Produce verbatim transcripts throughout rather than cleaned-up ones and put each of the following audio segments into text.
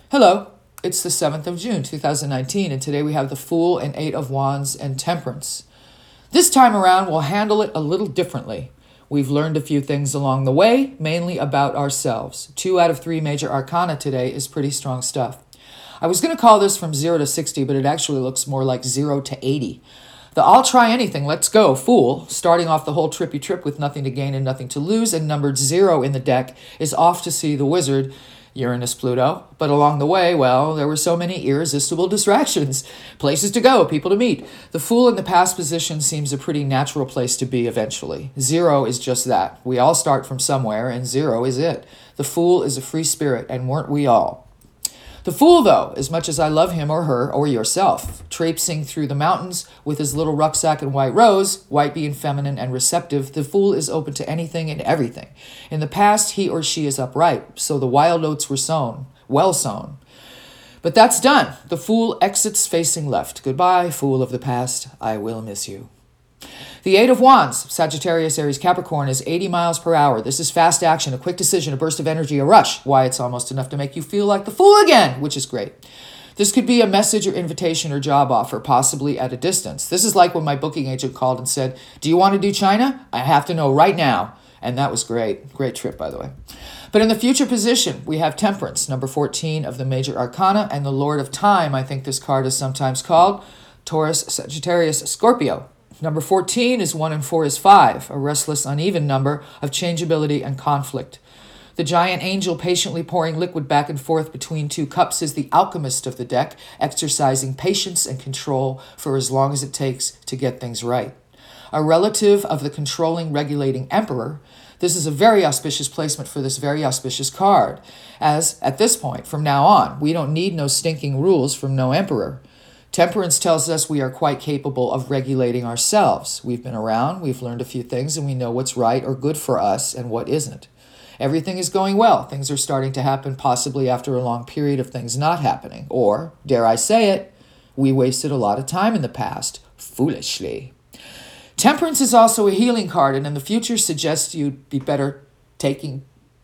Hello, it's the seventh of June, two thousand nineteen, and today we have the Fool and Eight of Wands and Temperance. This time around, we'll handle it a little differently. We've learned a few things along the way, mainly about ourselves. Two out of three major arcana today is pretty strong stuff. I was going to call this from zero to sixty, but it actually looks more like zero to eighty. The I'll try anything, let's go, Fool, starting off the whole trippy trip with nothing to gain and nothing to lose, and numbered zero in the deck, is off to see the wizard, Uranus, Pluto. But along the way, well, there were so many irresistible distractions. Places to go, people to meet. The Fool in the past position seems a pretty natural place to be eventually. Zero is just that. We all start from somewhere, and zero is it. The Fool is a free spirit, and weren't we all? The Fool, though, as much as I love him or her or yourself, traipsing through the mountains with his little rucksack and white rose, white being feminine and receptive, the Fool is open to anything and everything. In the past, he or she is upright, so the wild oats were sown, well sown. But that's done. The Fool exits facing left. Goodbye, Fool of the past. I will miss you. The Eight of Wands, Sagittarius, Aries, Capricorn, is eighty miles per hour. This is fast action, a quick decision, a burst of energy, a rush. Why, it's almost enough to make you feel like the Fool again, which is great. This could be a message or invitation or job offer, possibly at a distance. This is like when my booking agent called and said, do you want to do China? I have to know right now. And that was great. Great trip, by the way. But in the future position, we have Temperance, number fourteen of the major arcana, and the Lord of Time, I think this card is sometimes called, Taurus, Sagittarius, Scorpio. Number fourteen is one and four is five, a restless, uneven number of changeability and conflict. The giant angel patiently pouring liquid back and forth between two cups is the alchemist of the deck, exercising patience and control for as long as it takes to get things right. A relative of the controlling, regulating emperor, this is a very auspicious placement for this very auspicious card, as, at this point, from now on, we don't need no stinking rules from no emperor. Temperance tells us we are quite capable of regulating ourselves. We've been around, we've learned a few things, and we know what's right or good for us and what isn't. Everything is going well. Things are starting to happen, possibly after a long period of things not happening. Or, dare I say it, we wasted a lot of time in the past, foolishly. Temperance is also a healing card, and in the future suggests you'd be better taking...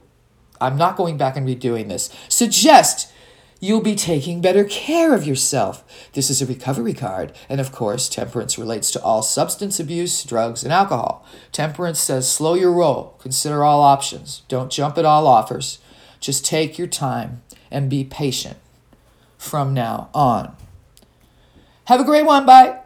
I'm not going back and redoing this. Suggest you'll be taking better care of yourself. This is a recovery card. And of course, temperance relates to all substance abuse, drugs, and alcohol. Temperance says slow your roll. Consider all options. Don't jump at all offers. Just take your time and be patient from now on. Have a great one. Bye.